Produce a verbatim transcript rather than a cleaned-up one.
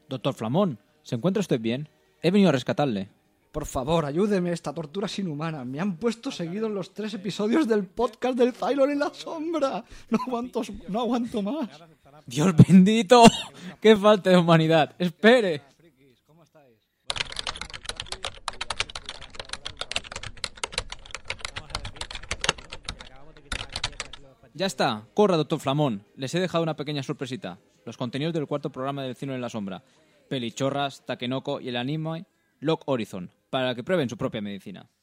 Doctor Flamón, ¿se encuentra usted bien? He venido a rescatarle. Por favor, ayúdeme, esta tortura es inhumana. Me han puesto seguido en los tres episodios del podcast del Cylon en la sombra. No aguanto, no aguanto más. ¡Dios bendito! ¡Qué falta de humanidad! ¡Espere! Ya está, corra, doctor Flamón. Les he dejado una pequeña sorpresita. Los contenidos del cuarto programa del Cine en la Sombra. Pelichorras, Takenoko y el anime Lock Horizon, para que prueben su propia medicina.